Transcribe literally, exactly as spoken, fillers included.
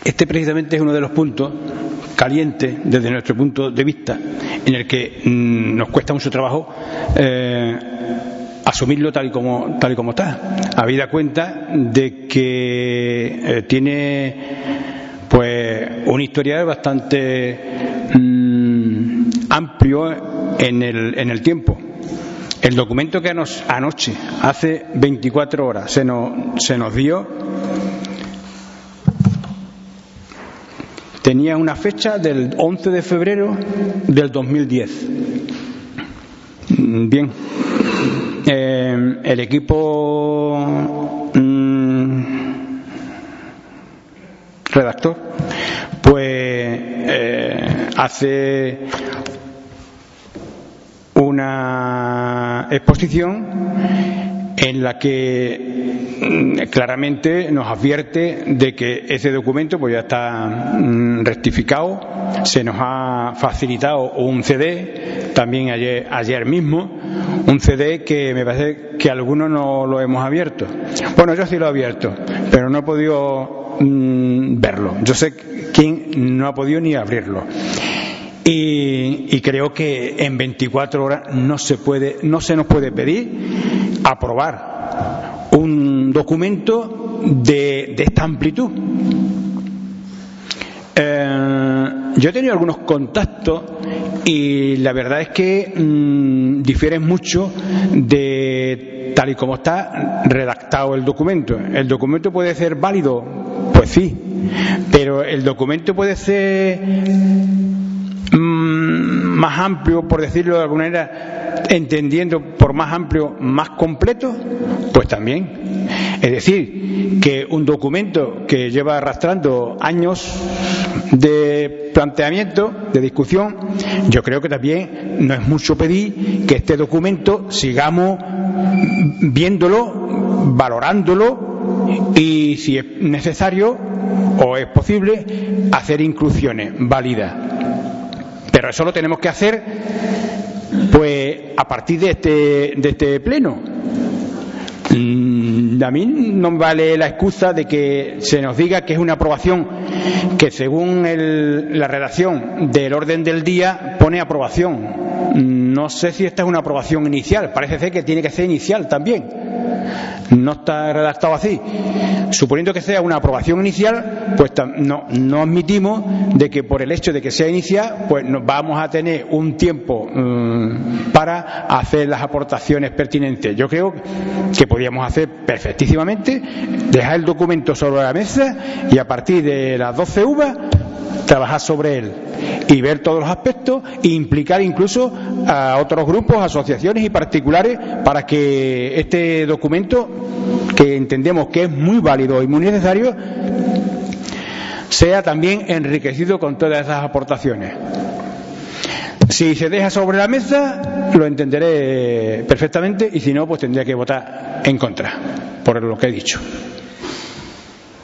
Este precisamente es uno de los puntos calientes desde nuestro punto de vista, en el que mmm, nos cuesta mucho trabajo eh, asumirlo tal y como tal y como está, habida cuenta de que eh, tiene pues un historial bastante mmm, amplio en el, en el tiempo. El documento que nos, anoche, hace veinticuatro horas, se nos, se nos dio, tenía una fecha del once de febrero del dos mil diez. Bien, eh, el equipo mmm, redactor pues eh, hace una exposición en la que claramente nos advierte de que ese documento pues ya está rectificado, se nos ha facilitado un C D también ayer, ayer mismo, un C D que me parece que algunos no lo hemos abierto. Bueno, yo sí lo he abierto, pero no he podido mmm, verlo. Yo sé quién no ha podido ni abrirlo. Y, y creo que en veinticuatro horas no se puede, no se nos puede pedir aprobar un documento de, de esta amplitud. Eh, yo he tenido algunos contactos y la verdad es que mmm, difieren mucho de tal y como está redactado el documento. El documento puede ser válido, pues sí, pero el documento puede ser más amplio, por decirlo de alguna manera, entendiendo por más amplio, más completo, pues también. Es decir, que un documento que lleva arrastrando años de planteamiento, de discusión, yo creo que también no es mucho pedir que este documento sigamos viéndolo, valorándolo y, si es necesario o es posible, hacer inclusiones válidas. Pero eso lo tenemos que hacer pues a partir de este, de este pleno. Mm, a mí no me vale la excusa de que se nos diga que es una aprobación que, según el, la redacción del orden del día, pone aprobación. No sé si esta es una aprobación inicial, parece ser que tiene que ser inicial también. No está redactado así. Suponiendo que sea una aprobación inicial, pues no, no admitimos de que por el hecho de que sea inicial, pues nos vamos a tener un tiempo um, para hacer las aportaciones pertinentes. Yo creo que podríamos hacer perfectísimamente, dejar el documento sobre la mesa y a partir de las doce uvas trabajar sobre él y ver todos los aspectos e implicar incluso a otros grupos, asociaciones y particulares para que este documento, que entendemos que es muy válido y muy necesario, sea también enriquecido con todas esas aportaciones. Si se deja sobre la mesa, lo entenderé perfectamente, y si no, pues tendría que votar en contra, por lo que he dicho.